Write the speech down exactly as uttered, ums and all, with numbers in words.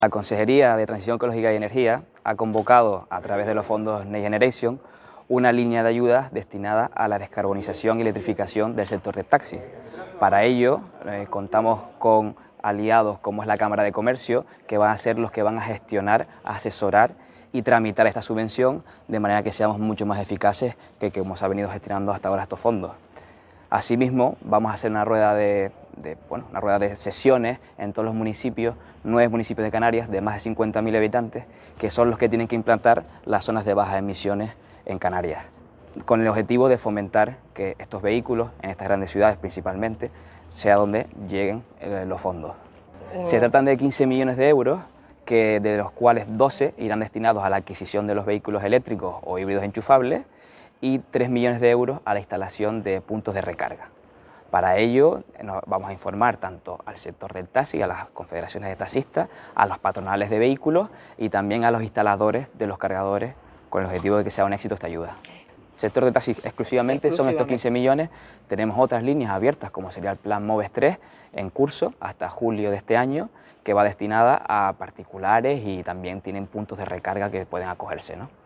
La Consejería de Transición Ecológica y Energía ha convocado, a través de los fondos Next Generation, una línea de ayudas destinada a la descarbonización y electrificación del sector del taxi. Para ello, eh, contamos con aliados como es la Cámara de Comercio, que van a ser los que van a gestionar, asesorar y tramitar esta subvención de manera que seamos mucho más eficaces que como se ha venido gestionando hasta ahora estos fondos. Asimismo, vamos a hacer una rueda de, de, bueno, una rueda de sesiones en todos los municipios, nueve municipios de Canarias de más de cincuenta mil habitantes, que son los que tienen que implantar las zonas de bajas emisiones en Canarias, con el objetivo de fomentar que estos vehículos, en estas grandes ciudades principalmente, sea donde lleguen eh, los fondos. Se tratan de quince millones de euros, que, de los cuales doce irán destinados a la adquisición de los vehículos eléctricos o híbridos enchufables, y tres millones de euros a la instalación de puntos de recarga. Para ello nos vamos a informar tanto al sector del taxi, a las confederaciones de taxistas, a los patronales de vehículos y también a los instaladores de los cargadores, con el objetivo de que sea un éxito esta ayuda. El sector de taxi exclusivamente, exclusivamente son estos quince millones, tenemos otras líneas abiertas como sería el plan MOVES tres en curso hasta julio de este año, que va destinada a particulares y también tienen puntos de recarga que pueden acogerse, ¿no?